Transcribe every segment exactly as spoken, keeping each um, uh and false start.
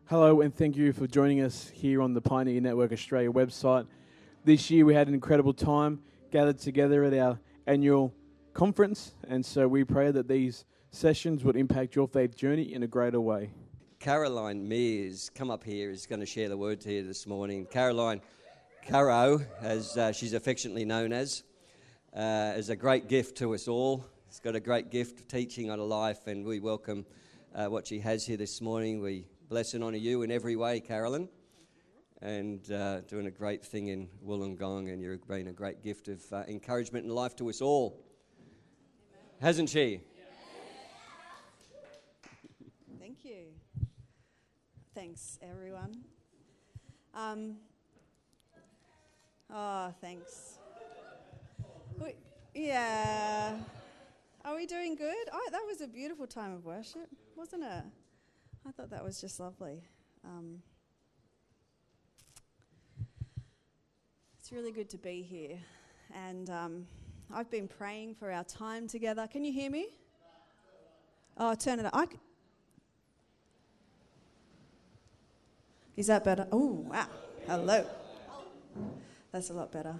Hello, and thank you for joining us here on the Pioneer Network Australia website. This year we had an incredible time gathered together at our annual conference, and so we pray that these sessions would impact your faith journey in a greater way. Caroline Mears, come up here, is going to share the word to you this morning. Caroline Caro, as uh, she's affectionately known as, uh, is a great gift to us all. She's got a great gift of teaching on a life, and we welcome uh, what she has here this morning. We bless and honour you in every way, Carolyn, and uh, doing a great thing in Wollongong, and you've been a great gift of uh, encouragement and life to us all. Amen. Hasn't she? Thank you. Thanks, everyone. Um, oh, thanks. We, yeah. Are we doing good? Oh, that was a beautiful time of worship, wasn't it? I thought that was just lovely. Um, it's really good to be here. And um, I've been praying for our time together. Can you hear me? Oh, turn it up. I c- Is that better? Oh, wow. Hello. That's a lot better.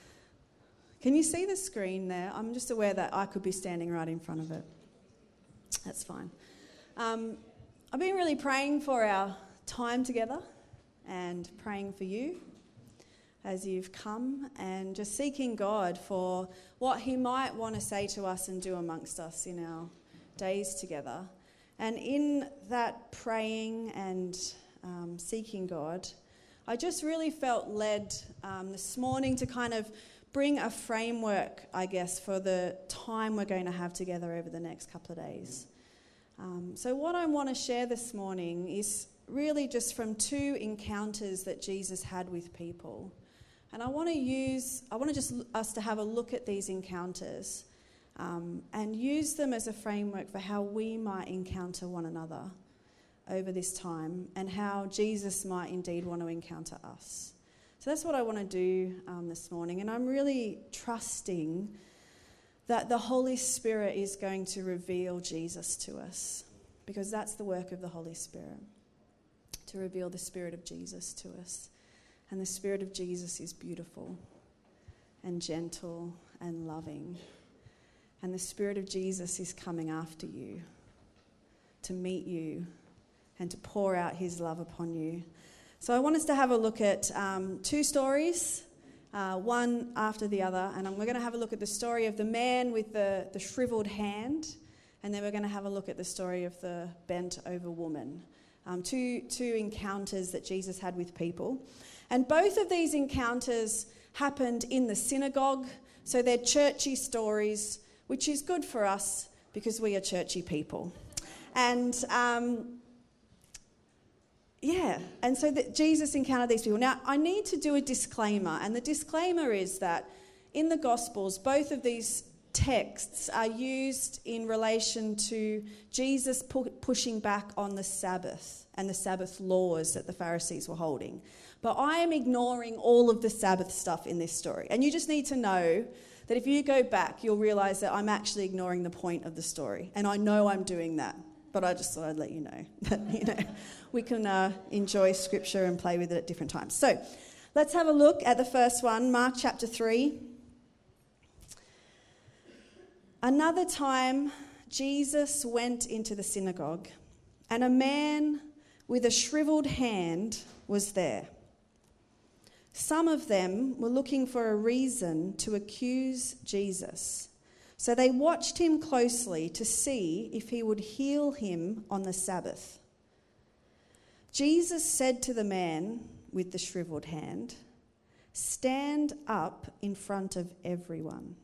Can you see the screen there? I'm just aware that I could be standing right in front of it. That's fine. Um, I've been really praying for our time together and praying for you as you've come and just seeking God for what he might want to say to us and do amongst us in our days together. And in that praying and um, seeking God, I just really felt led um, this morning to kind of bring a framework, I guess, for the time we're going to have together over the next couple of days. Um, so what I want to share this morning is really just from two encounters that Jesus had with people. And I want to use, I want to just us to have a look at these encounters um, and use them as a framework for how we might encounter one another over this time and how Jesus might indeed want to encounter us. So that's what I want to do um, this morning. And I'm really trusting that the Holy Spirit is going to reveal Jesus to us, because that's the work of the Holy Spirit, to reveal the Spirit of Jesus to us. And the Spirit of Jesus is beautiful and gentle and loving. And the Spirit of Jesus is coming after you to meet you and to pour out his love upon you. So I want us to have a look at um, two stories, uh, one after the other, and we're going to have a look at the story of the man with the, the shriveled hand, and then we're going to have a look at the story of the bent-over woman. Um, two, two encounters that Jesus had with people. And both of these encounters happened in the synagogue, so they're churchy stories, which is good for us because we are churchy people. And Um, Yeah, and so that Jesus encountered these people. Now, I need to do a disclaimer, and the disclaimer is that in the Gospels, both of these texts are used in relation to Jesus pu- pushing back on the Sabbath and the Sabbath laws that the Pharisees were holding. But I am ignoring all of the Sabbath stuff in this story. And you just need to know that if you go back, you'll realise that I'm actually ignoring the point of the story. And I know I'm doing that. But I just thought I'd let you know that, you know, we can uh, enjoy Scripture and play with it at different times. So let's have a look at the first one, Mark chapter three. Another time, Jesus went into the synagogue, and a man with a shriveled hand was there. Some of them were looking for a reason to accuse Jesus. So they watched him closely to see if he would heal him on the Sabbath. Jesus said to the man with the shriveled hand, "Stand up in front of everyone."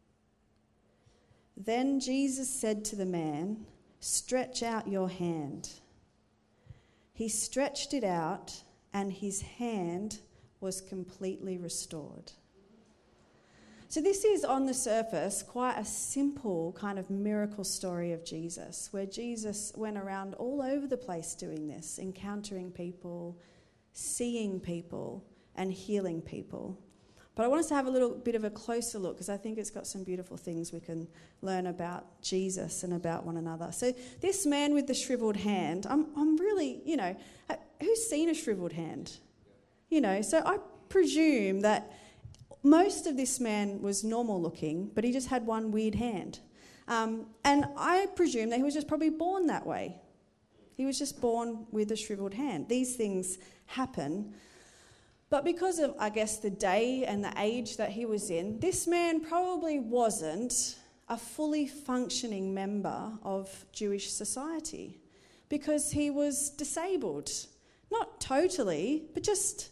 Then Jesus said to the man, "Stretch out your hand." He stretched it out, and his hand was completely restored. So this is, on the surface, quite a simple kind of miracle story of Jesus, where Jesus went around all over the place doing this, encountering people, seeing people, and healing people. But I want us to have a little bit of a closer look, because I think it's got some beautiful things we can learn about Jesus and about one another. So this man with the shriveled hand, I'm, I'm really, you know, who's seen a shriveled hand? You know, so I presume that most of this man was normal looking, but he just had one weird hand. Um, and I presume that he was just probably born that way. He was just born with a shriveled hand. These things happen. But because of, I guess, the day and the age that he was in, this man probably wasn't a fully functioning member of Jewish society because he was disabled. Not totally, but just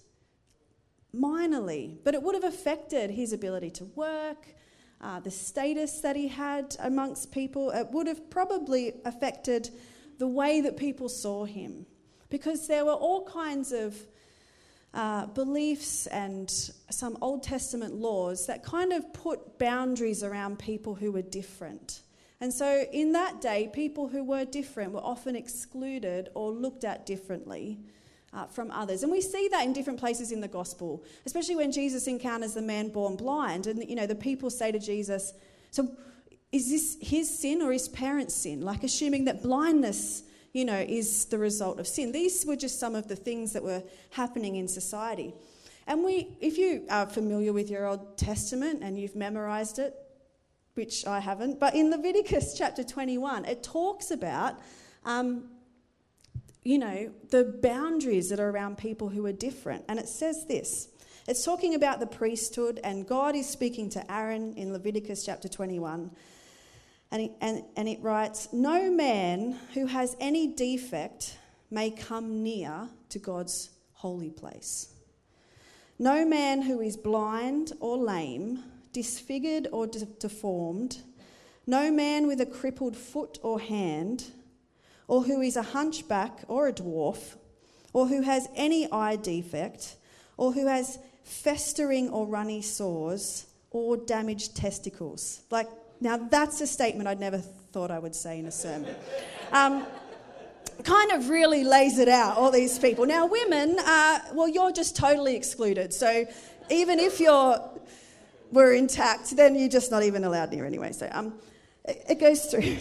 minorly. But it would have affected his ability to work, uh, the status that he had amongst people. It would have probably affected the way that people saw him, because there were all kinds of uh, beliefs and some Old Testament laws that kind of put boundaries around people who were different. And so in that day, people who were different were often excluded or looked at differently uh, from others. And we see that in different places in the gospel, especially when Jesus encounters the man born blind. And, you know, the people say to Jesus, so is this his sin or his parents' sin? Like assuming that blindness, you know, is the result of sin. These were just some of the things that were happening in society. And we, if you are familiar with your Old Testament and you've memorised it, which I haven't, but in Leviticus chapter twenty-one, it talks about, um, you know, the boundaries that are around people who are different. And it says this. It's talking about the priesthood, and God is speaking to Aaron in Leviticus chapter twenty-one. And it, and, and it writes, no man who has any defect may come near to God's holy place. No man who is blind or lame, disfigured or de- deformed, no man with a crippled foot or hand, or who is a hunchback or a dwarf, or who has any eye defect, or who has festering or runny sores, or damaged testicles. Like, now that's a statement I'd never thought I would say in a sermon. Um, kind of really lays it out, all these people. Now women, uh, well, you're just totally excluded. So even if you're were intact, then you're just not even allowed near anyway. So um, it, it goes through.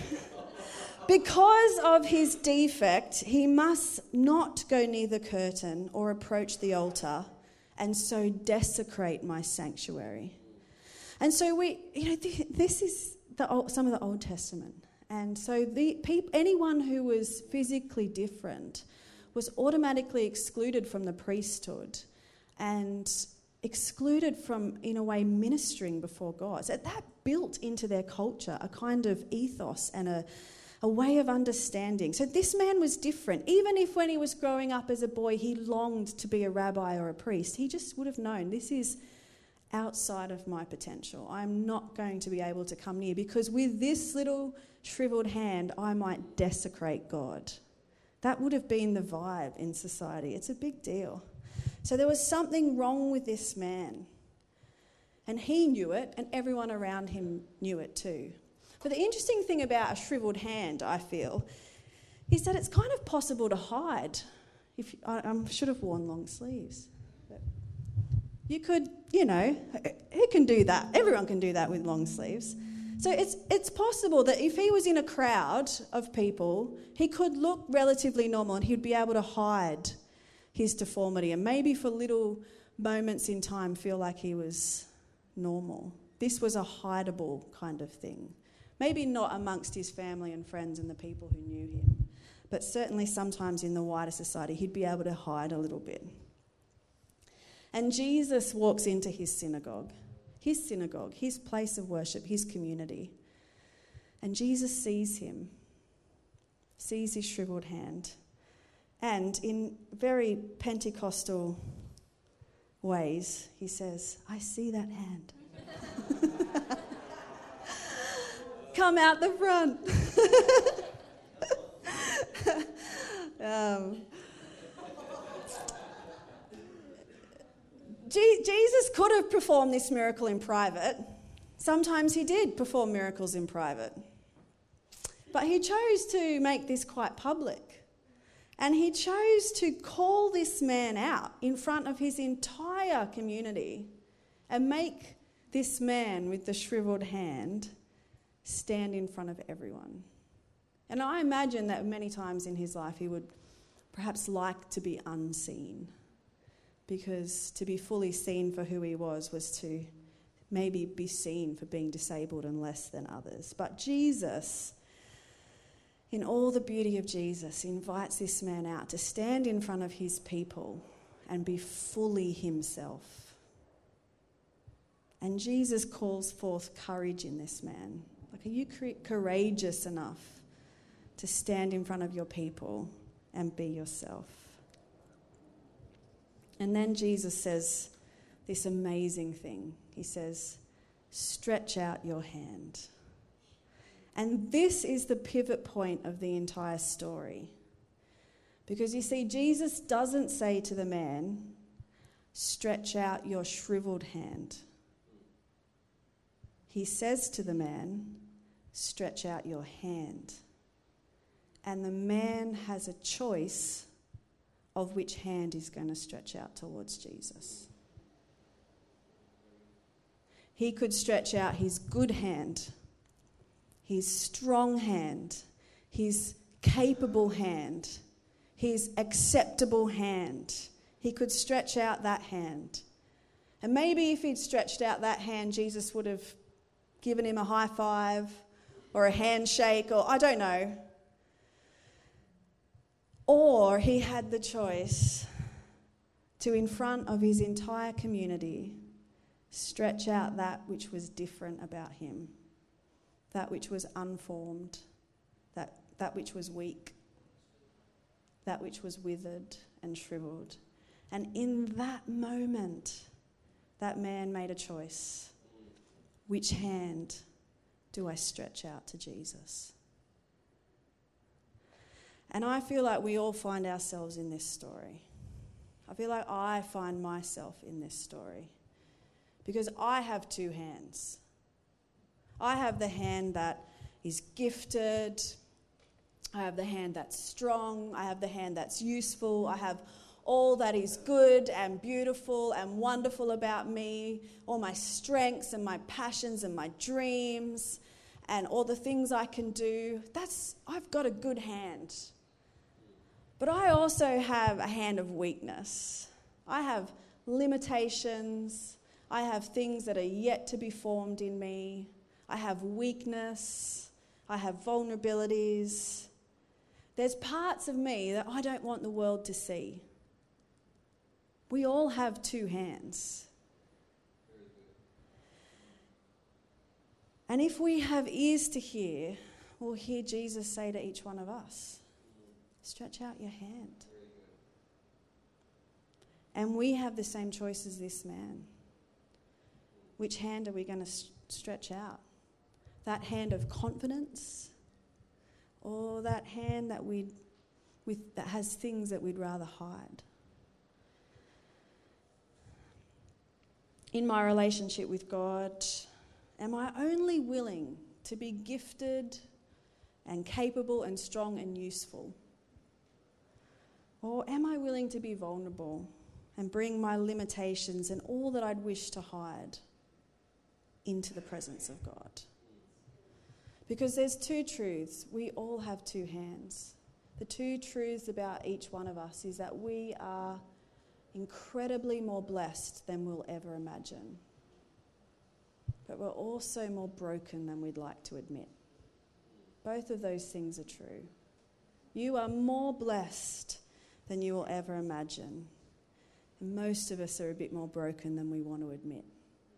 Because of his defect, he must not go near the curtain or approach the altar and so desecrate my sanctuary. And so we, you know, th- this is the old, some of the Old Testament. And so the peop, anyone who was physically different was automatically excluded from the priesthood and excluded from, in a way, ministering before God. So that built into their culture a kind of ethos and a, a way of understanding. So this man was different. Even if when he was growing up as a boy, he longed to be a rabbi or a priest, he just would have known this is outside of my potential. I'm not going to be able to come near, because with this little shriveled hand, I might desecrate God. That would have been the vibe in society. It's a big deal. So there was something wrong with this man. And he knew it, and everyone around him knew it too. But the interesting thing about a shriveled hand, I feel, is that it's kind of possible to hide. If I, I should have worn long sleeves. You could, you know, who can do that? Everyone can do that with long sleeves. So it's it's possible that if he was in a crowd of people, he could look relatively normal and he'd be able to hide his deformity and maybe for little moments in time feel like he was normal. This was a hideable kind of thing. Maybe not amongst his family and friends and the people who knew him, but certainly sometimes in the wider society he'd be able to hide a little bit. And Jesus walks into his synagogue, his synagogue, his place of worship, his community. And Jesus sees him, sees his shriveled hand. And in very Pentecostal ways, he says, I see that hand. Come out the front. um, Jesus could have performed this miracle in private. Sometimes he did perform miracles in private. But he chose to make this quite public. And he chose to call this man out in front of his entire community and make this man with the shriveled hand stand in front of everyone. And I imagine that many times in his life he would perhaps like to be unseen, because to be fully seen for who he was was to maybe be seen for being disabled and less than others. But Jesus, in all the beauty of Jesus, invites this man out to stand in front of his people and be fully himself. And Jesus calls forth courage in this man. Like, are you courageous enough to stand in front of your people and be yourself? And then Jesus says this amazing thing. He says, stretch out your hand. And this is the pivot point of the entire story. Because you see, Jesus doesn't say to the man, stretch out your shriveled hand. He says to the man, stretch out your hand. And the man has a choice of which hand he's going to stretch out towards Jesus. He could stretch out his good hand, his strong hand, his capable hand, his acceptable hand. He could stretch out that hand. And maybe if he'd stretched out that hand, Jesus would have given him a high five or a handshake, or I don't know. Or he had the choice to, in front of his entire community, stretch out that which was different about him, that which was unformed, that, that which was weak, that which was withered and shriveled. And in that moment, that man made a choice. Which hand do I stretch out to Jesus? And I feel like we all find ourselves in this story. I feel like I find myself in this story. Because I have two hands. I have the hand that is gifted. I have the hand that's strong. I have the hand that's useful. I have all that is good and beautiful and wonderful about me, all my strengths and my passions and my dreams and all the things I can do. That's, I've got a good hand. But I also have a hand of weakness. I have limitations. I have things that are yet to be formed in me. I have weakness. I have vulnerabilities. There's parts of me that I don't want the world to see. We all have two hands. And if we have ears to hear, we'll hear Jesus say to each one of us, stretch out your hand. And we have the same choice as this man. Which hand are we going to st- stretch out? That hand of confidence, or that hand that we with that has things that we'd rather hide? In my relationship with God, am I only willing to be gifted and capable and strong and useful? Or am I willing to be vulnerable and bring my limitations and all that I'd wish to hide into the presence of God? Because there's two truths. We all have two hands. The two truths about each one of us is that we are incredibly more blessed than we'll ever imagine. But we're also more broken than we'd like to admit. Both of those things are true. You are more blessed than you will ever imagine. And most of us are a bit more broken than we want to admit.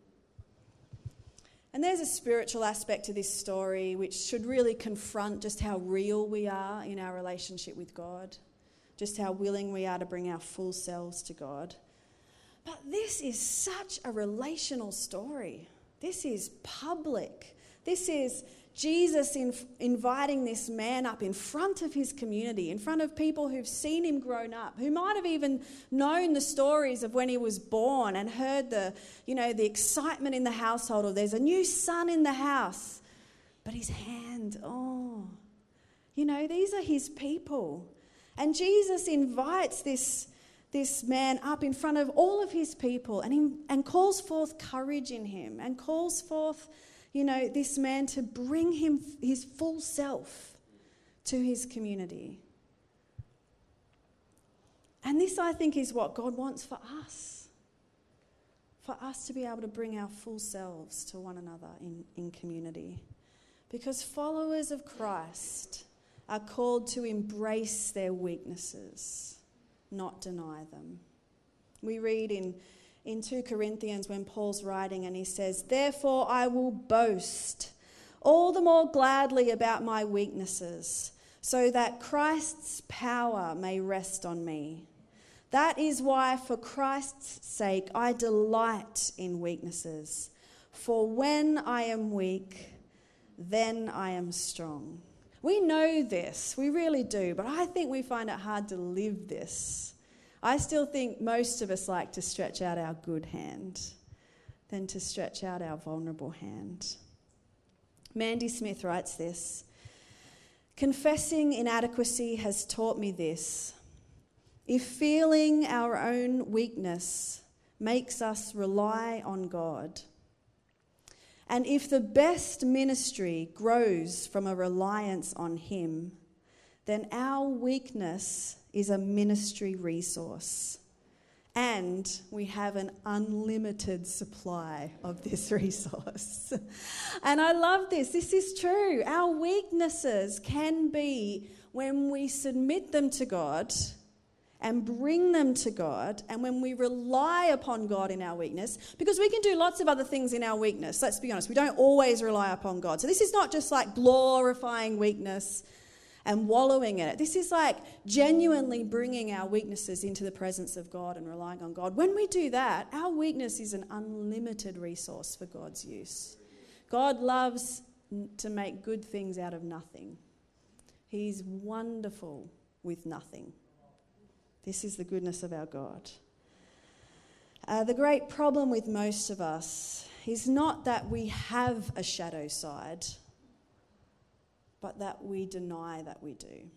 And there's a spiritual aspect to this story which should really confront just how real we are in our relationship with God, just how willing we are to bring our full selves to God. But this is such a relational story. This is public. This is Jesus in, inviting this man up in front of his community, in front of people who've seen him grown up, who might have even known the stories of when he was born and heard the, you know, the excitement in the household of there's a new son in the house. But his hand, oh, you know, these are his people. And Jesus invites this, this man up in front of all of his people and, he, and calls forth courage in him and calls forth, you know, this man to bring him his full self to his community. And this, I think, is what God wants for us. For us to be able to bring our full selves to one another in, in community. Because followers of Christ are called to embrace their weaknesses, not deny them. We read in, in Second Corinthians when Paul's writing and he says, "Therefore I will boast all the more gladly about my weaknesses, so that Christ's power may rest on me. That is why, for Christ's sake, I delight in weaknesses. For when I am weak, then I am strong." We know this, we really do, but I think we find it hard to live this. I still think most of us like to stretch out our good hand than to stretch out our vulnerable hand. Mandy Smith writes this: "Confessing inadequacy has taught me this. If feeling our own weakness makes us rely on God, and if the best ministry grows from a reliance on Him, then our weakness is a ministry resource. And we have an unlimited supply of this resource." And I love this. This is true. Our weaknesses can be, when we submit them to God and bring them to God, and when we rely upon God in our weakness, because we can do lots of other things in our weakness. Let's be honest, we don't always rely upon God. So this is not just like glorifying weakness and wallowing in it. This is like genuinely bringing our weaknesses into the presence of God and relying on God. When we do that, our weakness is an unlimited resource for God's use. God loves to make good things out of nothing. He's wonderful with nothing. This is the goodness of our God. Uh, the great problem with most of us is not that we have a shadow side, but that we deny that we do.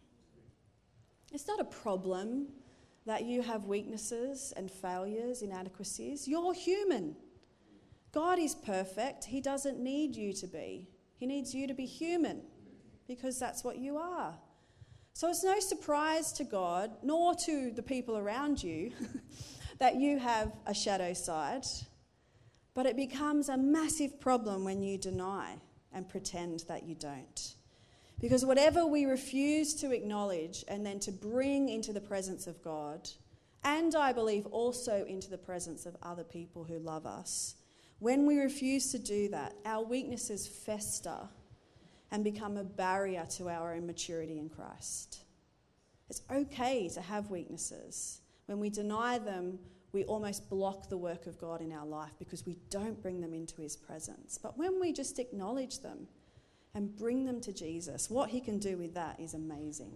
It's not a problem that you have weaknesses and failures, inadequacies. You're human. God is perfect. He doesn't need you to be. He needs you to be human, because that's what you are. So it's no surprise to God, nor to the people around you, that you have a shadow side, but it becomes a massive problem when you deny and pretend that you don't. Because whatever we refuse to acknowledge and then to bring into the presence of God, and I believe also into the presence of other people who love us, when we refuse to do that, our weaknesses fester and become a barrier to our own maturity in Christ. It's okay to have weaknesses. When we deny them, we almost block the work of God in our life because we don't bring them into His presence. But when we just acknowledge them and bring them to Jesus, what He can do with that is amazing.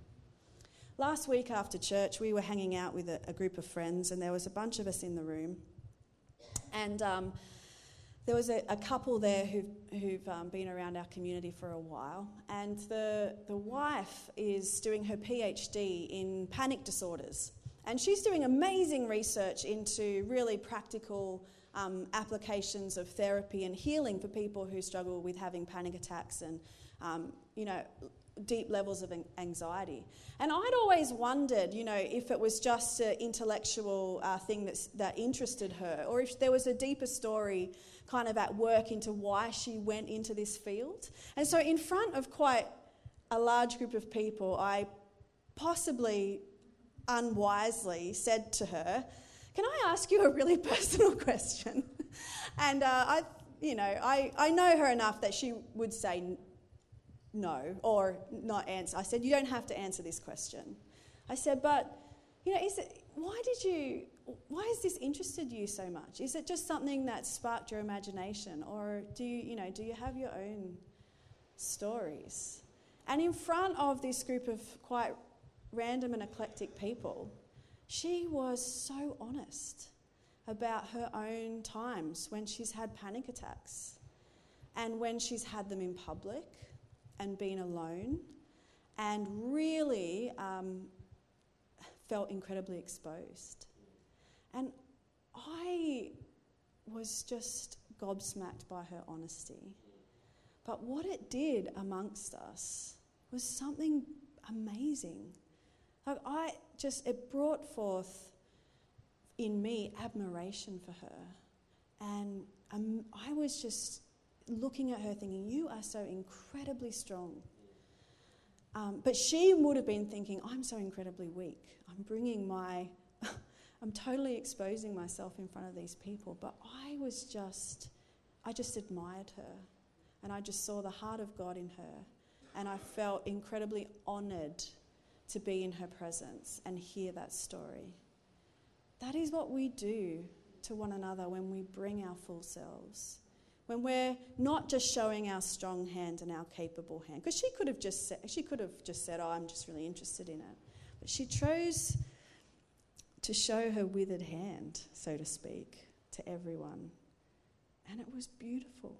Last week after church, we were hanging out with a, a group of friends, and there was a bunch of us in the room. And um, there was a, a couple there who've, who've um, been around our community for a while, and the, the wife is doing her PhD in panic disorders. And she's doing amazing research into really practical um, applications of therapy and healing for people who struggle with having panic attacks and, um, you know, deep levels of anxiety. And I'd always wondered, you know, if it was just an intellectual uh, thing that's, that interested her, or if there was a deeper story kind of at work into why she went into this field. And so in front of quite a large group of people, I possibly unwisely said to her, "Can I ask you a really personal question?" And uh, I, you know, I, I know her enough that she would say no or not answer. I said, "You don't have to answer this question." I said, "But, you know, is it, why did you, why has this interested you so much? Is it just something that sparked your imagination, or do you, you know, do you have your own stories?" And in front of this group of quite random and eclectic people, she was so honest about her own times when she's had panic attacks and when she's had them in public and been alone, and really um, felt incredibly exposed. And I was just gobsmacked by her honesty. But what it did amongst us was something amazing. Like I just, it brought forth in me admiration for her. And um, I was just looking at her thinking, you are so incredibly strong. Um, but she would have been thinking, I'm so incredibly weak. I'm bringing my, I'm totally exposing myself in front of these people. But I was just, I just admired her. And I just saw the heart of God in her. And I felt incredibly honoured to be in her presence and hear that story. That is what we do to one another when we bring our full selves. When we're not just showing our strong hand and our capable hand. Because she could have just said, she could have just said, oh, I'm just really interested in it. But she chose to show her withered hand, so to speak, to everyone. And it was beautiful.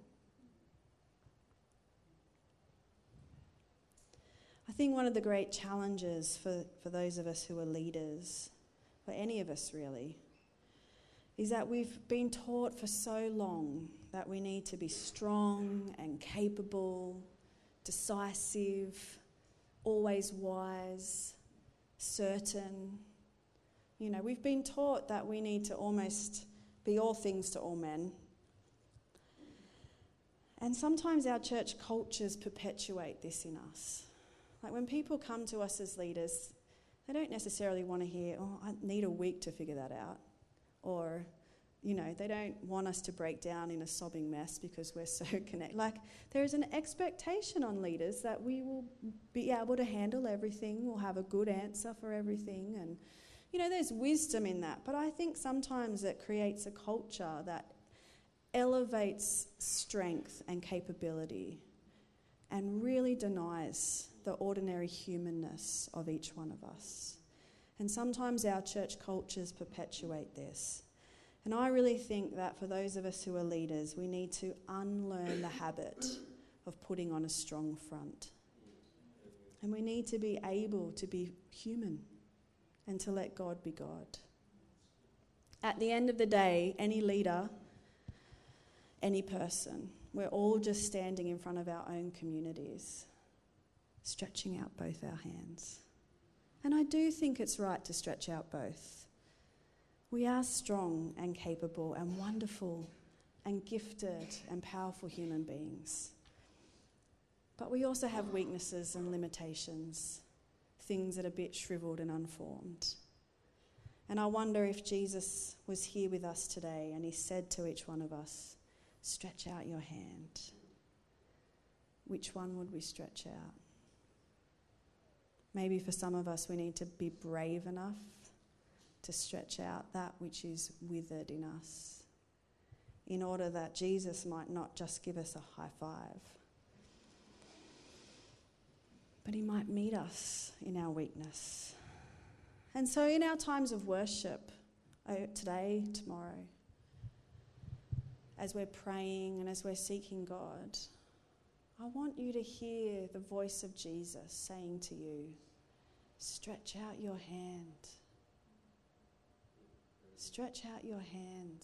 I think one of the great challenges for, for those of us who are leaders, for any of us really, is that we've been taught for so long that we need to be strong and capable, decisive, always wise, certain. You know, we've been taught that we need to almost be all things to all men. And sometimes our church cultures perpetuate this in us. Like when people come to us as leaders, they don't necessarily want to hear, oh, I need a week to figure that out. Or, you know, they don't want us to break down in a sobbing mess because we're so connected. Like there is an expectation on leaders that we will be able to handle everything, we'll have a good answer for everything. And, you know, there's wisdom in that. But I think sometimes it creates a culture that elevates strength and capability and really denies the ordinary humanness of each one of us. And sometimes our church cultures perpetuate this. And I really think that for those of us who are leaders, we need to unlearn the habit of putting on a strong front. And we need to be able to be human and to let God be God. At the end of the day, any leader, any person, we're all just standing in front of our own communities, stretching out both our hands. And I do think it's right to stretch out both. We are strong and capable and wonderful and gifted and powerful human beings. But we also have weaknesses and limitations, things that are a bit shriveled and unformed. And I wonder if Jesus was here with us today and he said to each one of us, stretch out your hand. Which one would we stretch out? Maybe for some of us we need to be brave enough to stretch out that which is withered in us in order that Jesus might not just give us a high five, but he might meet us in our weakness. And so in our times of worship, today, tomorrow, as we're praying and as we're seeking God, I want you to hear the voice of Jesus saying to you, stretch out your hand. Stretch out your hand.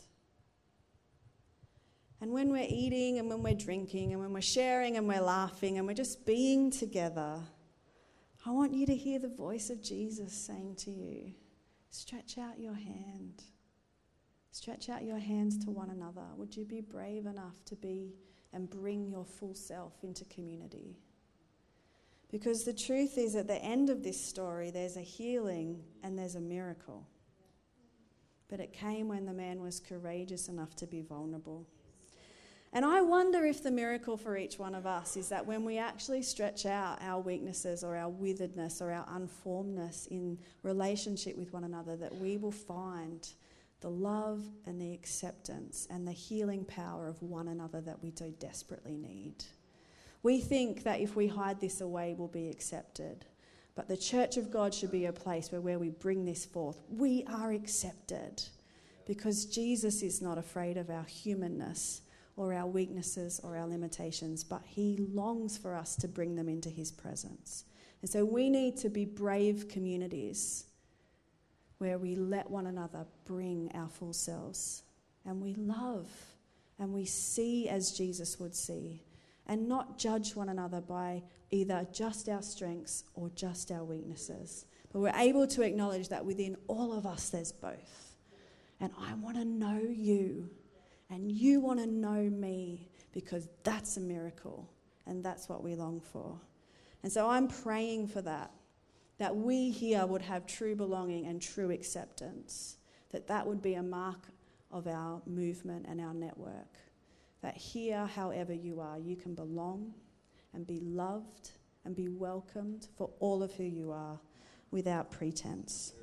And when we're eating and when we're drinking and when we're sharing and we're laughing and we're just being together, I want you to hear the voice of Jesus saying to you, stretch out your hand. Stretch out your hands to one another. Would you be brave enough to be and bring your full self into community? Because the truth is, at the end of this story, there's a healing and there's a miracle. But it came when the man was courageous enough to be vulnerable. And I wonder if the miracle for each one of us is that when we actually stretch out our weaknesses or our witheredness or our unformedness in relationship with one another, that we will find the love and the acceptance and the healing power of one another that we do desperately need. We think that if we hide this away, we'll be accepted. But the church of God should be a place where, where we bring this forth. We are accepted because Jesus is not afraid of our humanness or our weaknesses or our limitations, but he longs for us to bring them into his presence. And so we need to be brave communities where we let one another bring our full selves and we love and we see as Jesus would see and not judge one another by either just our strengths or just our weaknesses, but we're able to acknowledge that within all of us there's both. And I want to know you, and you want to know me, because that's a miracle, and that's what we long for. And so I'm praying for that, that we here would have true belonging and true acceptance, that that would be a mark of our movement and our network, that here, however you are, you can belong and be loved and be welcomed for all of who you are without pretense.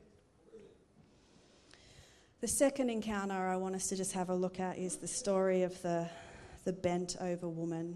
The second encounter I want us to just have a look at is the story of the, the bent over woman.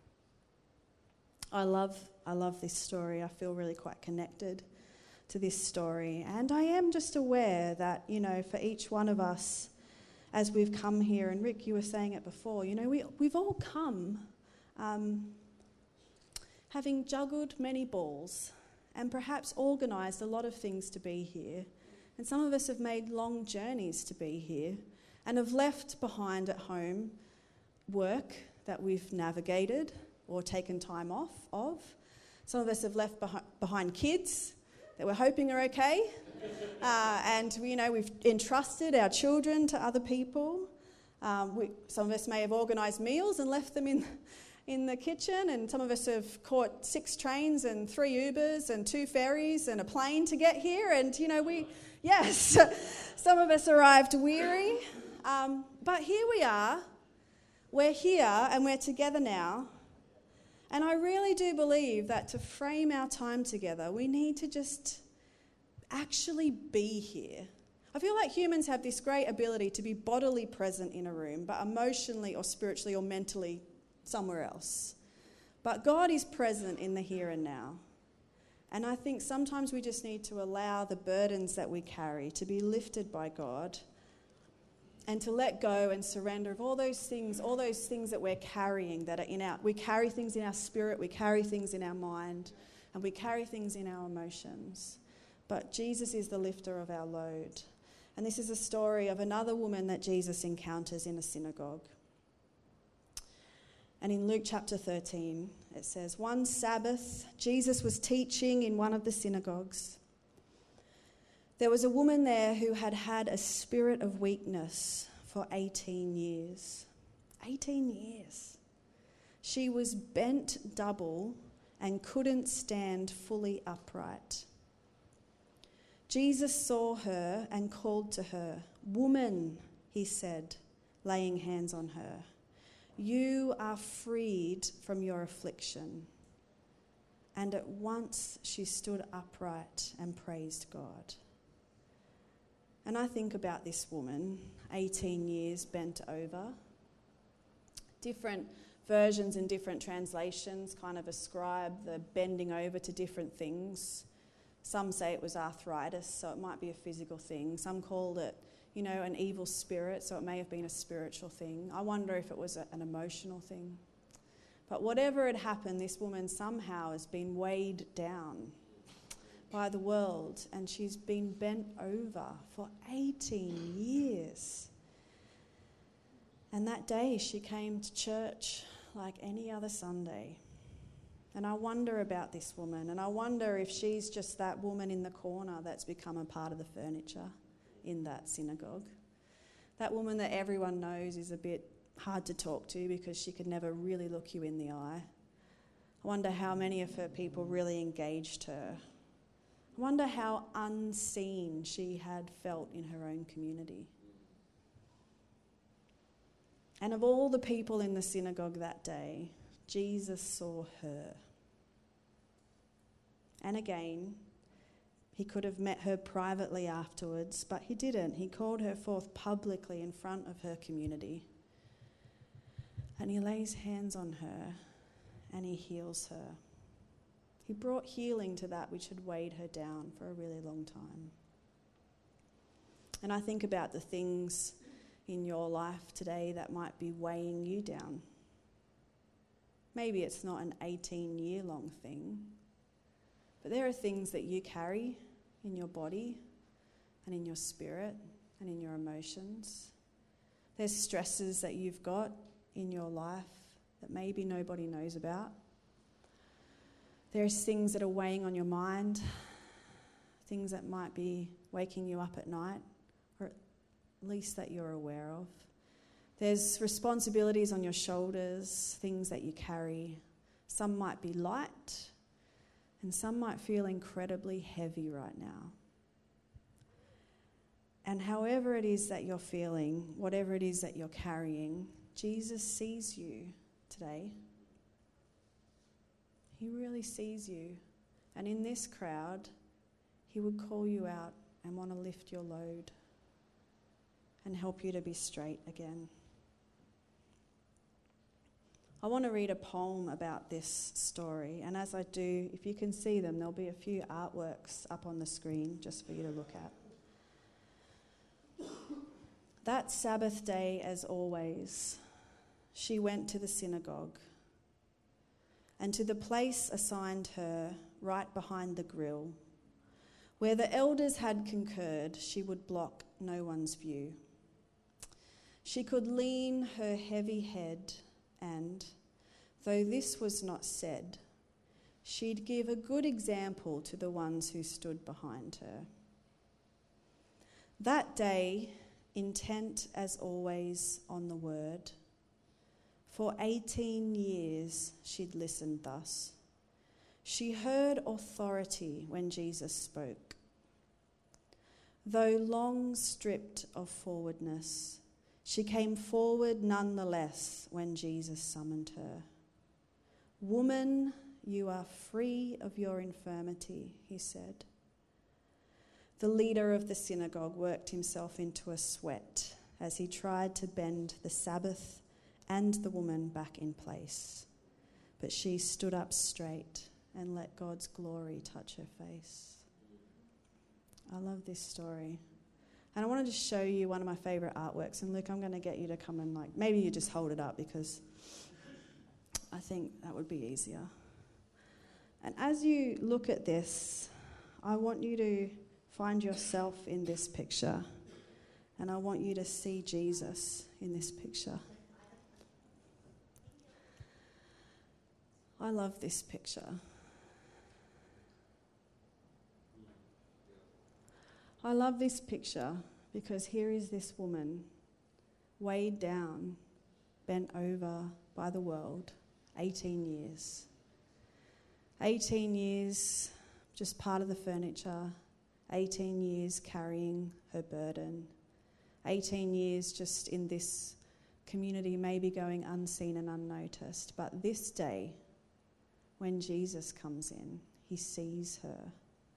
I love, I love this story. I feel really quite connected to this story. And I am just aware that, you know, for each one of us, as we've come here, and Rick, you were saying it before, you know, we, we've all come um, having juggled many balls and perhaps organised a lot of things to be here. And some of us have made long journeys to be here and have left behind at home work that we've navigated or taken time off of. Some of us have left beh- behind kids that we're hoping are okay. Uh, and, you know, we've entrusted our children to other people. Um, we, some of us may have organised meals and left them in, in the kitchen, and some of us have caught six trains and three Ubers and two ferries and a plane to get here. And, you know, we, yes, some of us arrived weary. Um, but here we are. We're here and we're together now. And I really do believe that to frame our time together, we need to just actually be here. I feel like humans have this great ability to be bodily present in a room, but emotionally or spiritually or mentally somewhere else. But God is present in the here and now. And I think sometimes we just need to allow the burdens that we carry to be lifted by God, and to let go and surrender of all those things, all those things that we're carrying that are in our, we carry things in our spirit, we carry things in our mind, and we carry things in our emotions. But Jesus is the lifter of our load. And this is a story of another woman that Jesus encounters in a synagogue. And in Luke chapter thirteen, it says, one Sabbath, Jesus was teaching in one of the synagogues. There was a woman there who had had a spirit of weakness for eighteen years. eighteen years. She was bent double and couldn't stand fully upright. Jesus saw her and called to her. Woman, he said, laying hands on her, you are freed from your affliction. And at once she stood upright and praised God. And I think about this woman, eighteen years bent over. Different versions and different translations kind of ascribe the bending over to different things. Some say it was arthritis, so it might be a physical thing. Some called it, you know, an evil spirit, so it may have been a spiritual thing. I wonder if it was a, an emotional thing. But whatever had happened, this woman somehow has been weighed down by the world, and she's been bent over for eighteen years. And that day she came to church like any other Sunday. And I wonder about this woman, and I wonder if she's just that woman in the corner that's become a part of the furniture in that synagogue. That woman that everyone knows is a bit hard to talk to because she could never really look you in the eye. I wonder how many of her people really engaged her. I wonder how unseen she had felt in her own community. And of all the people in the synagogue that day, Jesus saw her. And again, he could have met her privately afterwards, but he didn't. He called her forth publicly in front of her community. And he lays hands on her and he heals her. He brought healing to that which had weighed her down for a really long time. And I think about the things in your life today that might be weighing you down. Maybe it's not an eighteen-year-long thing, but there are things that you carry in your body and in your spirit and in your emotions. There's stresses that you've got in your life that maybe nobody knows about. There's things that are weighing on your mind things that might be waking you up at night, or at least that you're aware of. There's responsibilities on your shoulders, things that you carry. Some might be light, and some might feel incredibly heavy right now. And however it is that you're feeling, whatever it is that you're carrying, Jesus sees you today. He really sees you. And in this crowd, he would call you out and want to lift your load and help you to be straight again. I want to read a poem about this story, and as I do, if you can see them, there'll be a few artworks up on the screen just for you to look at. That Sabbath day, as always, she went to the synagogue and to the place assigned her right behind the grill. Where the elders had concurred, she would block no one's view. She could lean her heavy head and, though this was not said, she'd give a good example to the ones who stood behind her. That day, intent as always on the word, for eighteen years she'd listened thus. She heard authority when Jesus spoke. Though long stripped of forwardness, she came forward nonetheless when Jesus summoned her. Woman, you are free of your infirmity, he said. The leader of the synagogue worked himself into a sweat as he tried to bend the Sabbath and the woman back in place. But she stood up straight and let God's glory touch her face. I love this story. And I wanted to show you one of my favourite artworks. And Luke, I'm going to get you to come and, like, maybe you just hold it up because I think that would be easier. And as you look at this, I want you to find yourself in this picture. And I want you to see Jesus in this picture. I love this picture. I love this picture because here is this woman weighed down, bent over by the world, eighteen years. eighteen years just part of the furniture, eighteen years carrying her burden, eighteen years just in this community maybe going unseen and unnoticed. But this day, when Jesus comes in, he sees her.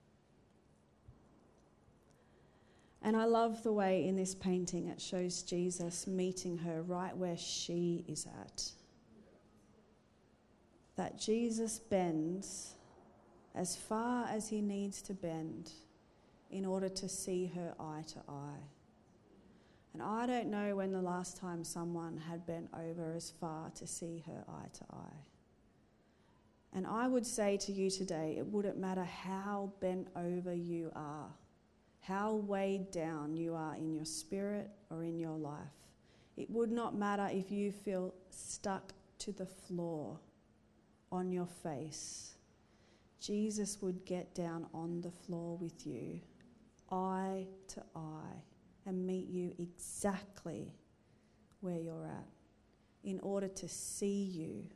And I love the way in this painting it shows Jesus meeting her right where she is at. That Jesus bends as far as he needs to bend in order to see her eye to eye. And I don't know when the last time someone had bent over as far to see her eye to eye. And I would say to you today, it wouldn't matter how bent over you are, how weighed down you are in your spirit or in your life. It would not matter if you feel stuck to the floor on your face. Jesus would get down on the floor with you, eye to eye, and meet you exactly where you're at in order to see you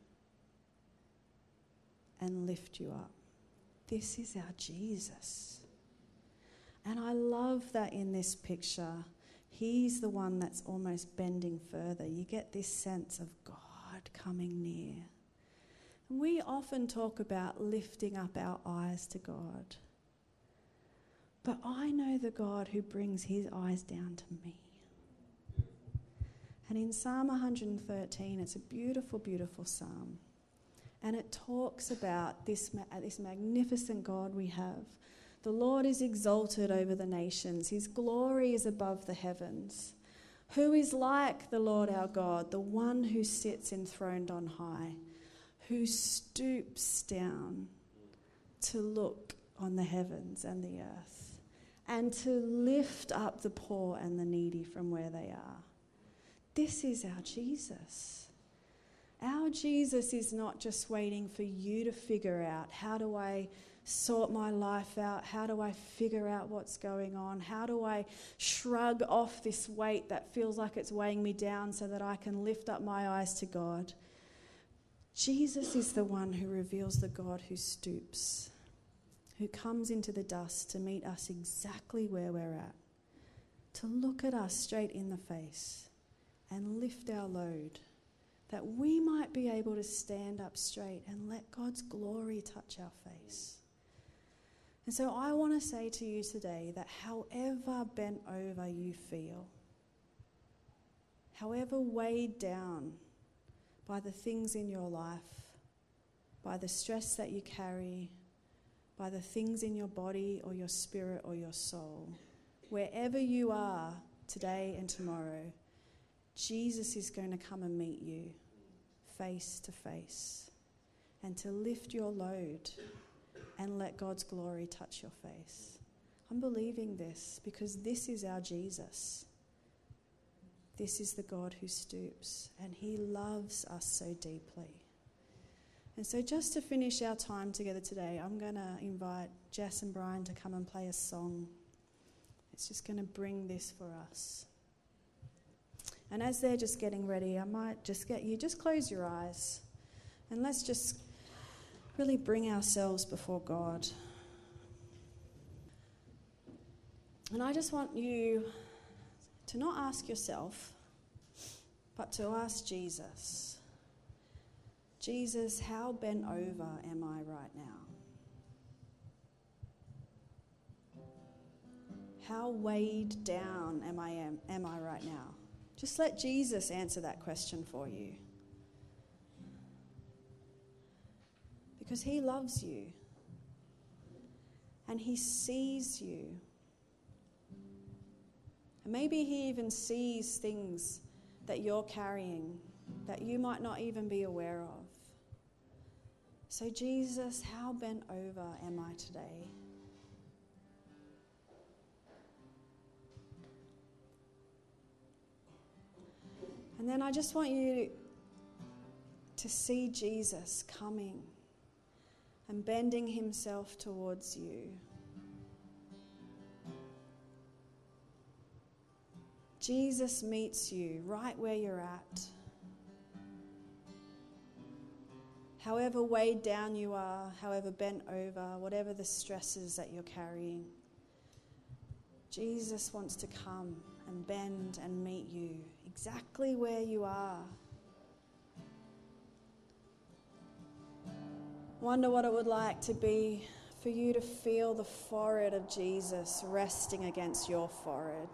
and lift you up. This is our Jesus. And I love that in this picture, he's the one that's almost bending further. You get this sense of God coming near. And we often talk about lifting up our eyes to God. But I know the God who brings his eyes down to me. And in Psalm one thirteen, it's a beautiful, beautiful psalm. And it talks about this, this magnificent God we have. The Lord is exalted over the nations. His glory is above the heavens. Who is like the Lord our God, the one who sits enthroned on high, who stoops down to look on the heavens and the earth, and to lift up the poor and the needy from where they are. This is our Jesus. Our Jesus is not just waiting for you to figure out, how do I sort my life out? How do I figure out what's going on? How do I shrug off this weight that feels like it's weighing me down so that I can lift up my eyes to God? Jesus is the one who reveals the God who stoops, who comes into the dust to meet us exactly where we're at, to look at us straight in the face and lift our load, that we might be able to stand up straight and let God's glory touch our face. And so I want to say to you today that however bent over you feel, however weighed down by the things in your life, by the stress that you carry, by the things in your body or your spirit or your soul, wherever you are today and tomorrow, Jesus is going to come and meet you face to face and to lift your load and let God's glory touch your face. I'm believing this because this is our Jesus. This is the God who stoops, and he loves us so deeply. And so just to finish our time together today, I'm going to invite Jess and Brian to come and play a song. It's just going to bring this for us. And as they're just getting ready, I might just get you, just close your eyes and let's just really bring ourselves before God. And I just want you to not ask yourself, but to ask Jesus, Jesus, how bent over am I right now? How weighed down am I am, am I right now? Just let Jesus answer that question for you. Because he loves you. And he sees you. And maybe he even sees things that you're carrying that you might not even be aware of. So Jesus, how bent over am I today? And then I just want you to see Jesus coming and bending himself towards you. Jesus meets you right where you're at. However weighed down you are, however bent over, whatever the stresses that you're carrying, Jesus wants to come and bend and meet you exactly where you are. Wonder what it would like to be for you to feel the forehead of Jesus resting against your forehead.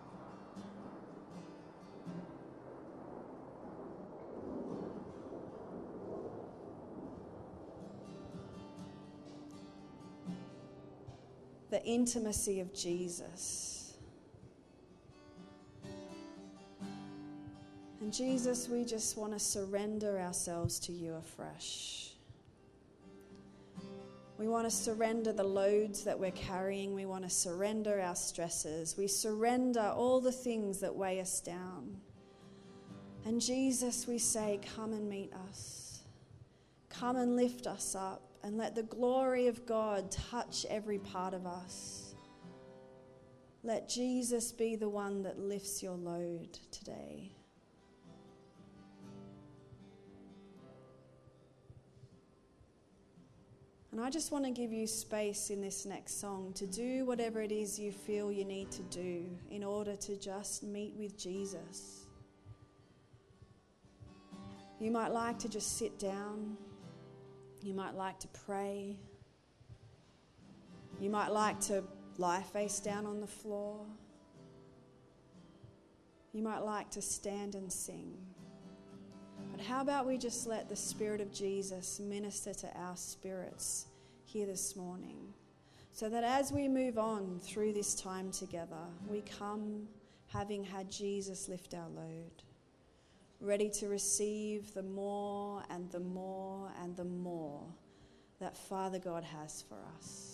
The intimacy of Jesus. And Jesus, we just want to surrender ourselves to you afresh. We want to surrender the loads that we're carrying. We want to surrender our stresses. We surrender all the things that weigh us down. And Jesus, we say, come and meet us. Come and lift us up. And let the glory of God touch every part of us. Let Jesus be the one that lifts your load today. And I just want to give you space in this next song to do whatever it is you feel you need to do in order to just meet with Jesus. You might like to just sit down. You might like to pray. You might like to lie face down on the floor. You might like to stand and sing. But how about we just let the Spirit of Jesus minister to our spirits here this morning, so that as we move on through this time together, we come having had Jesus lift our load, ready to receive the more and the more and the more that Father God has for us.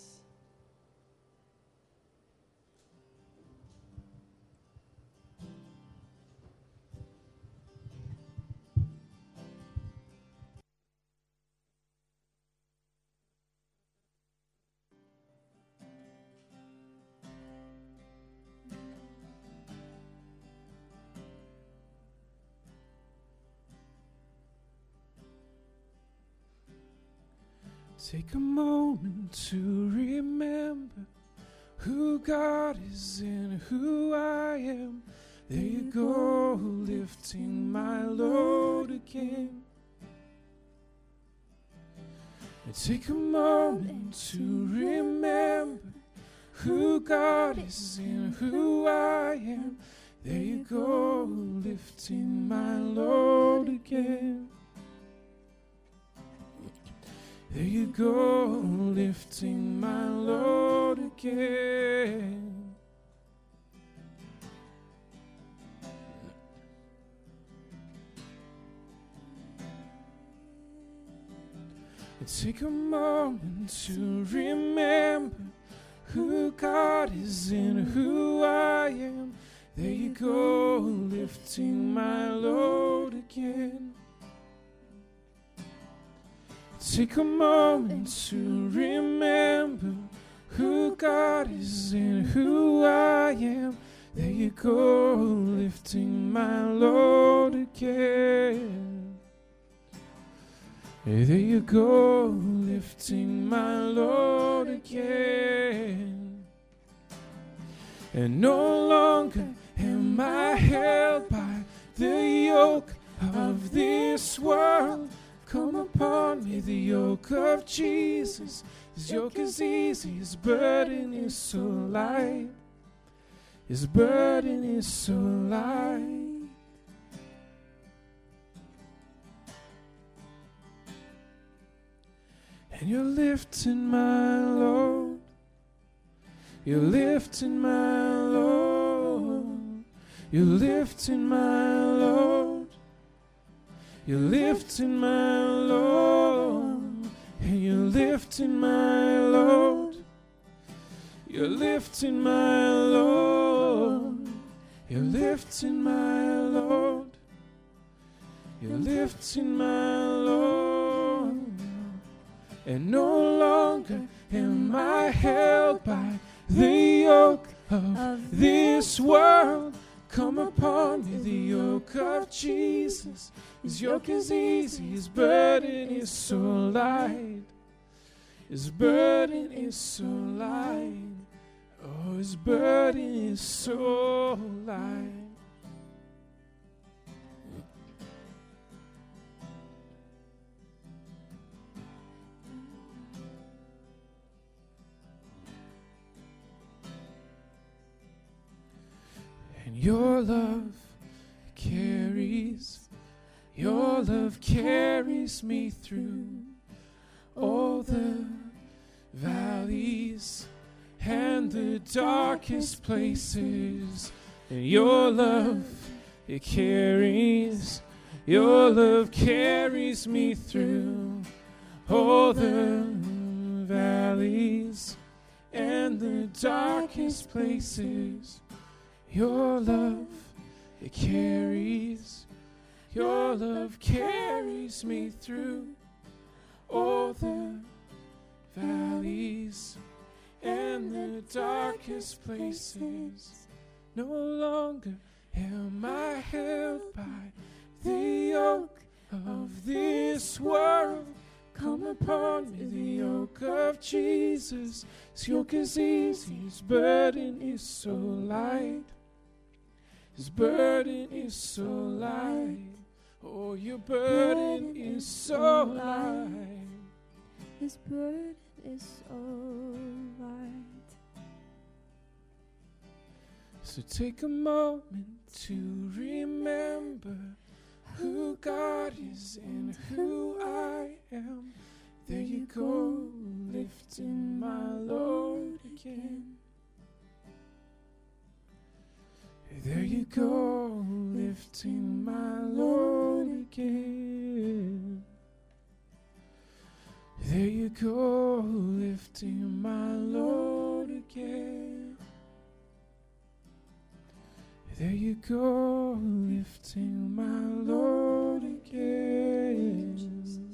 Take a moment to remember who God is and who I am. There you go, lifting my load again. And take a moment to remember who God is and who I am. There you go, lifting my load again. There you go, lifting my load again. And take a moment to remember who God is and who I am. There you go, lifting my load again. Take a moment to remember who God is and who I am. There you go, lifting my load again. There you go, lifting my load again. And no longer am I held by the yoke of this world. Come upon me, the yoke of Jesus. His yoke is easy, his burden is so light. His burden is so light. And you're lifting my load. You're lifting my load. You're lifting my load. You're lifting my load. And you're lifting my load. You're lifting my load. You're lifting my load. You're lifting my load. And no longer am I held by the yoke of this world. Come upon me, the yoke of Jesus. His yoke is easy, his burden is so light. His burden is so light. Oh, his burden is so light. And your love carries, your love carries me through all the valleys and the darkest places. And your love, it carries, your love carries me through all the valleys and the darkest places. Your love, it carries, your love carries me through all the valleys and the darkest places. No longer am I held by the yoke of this world. Come upon me, the yoke of Jesus. His yoke is easy, his burden is so light. His burden is so light. Oh, your burden is so light. His burden is so light. So take a moment to remember who God is and who I am. There you go, lifting my load again. There you go, lifting my load again. There you go, lifting my load again. There you go, lifting my load again.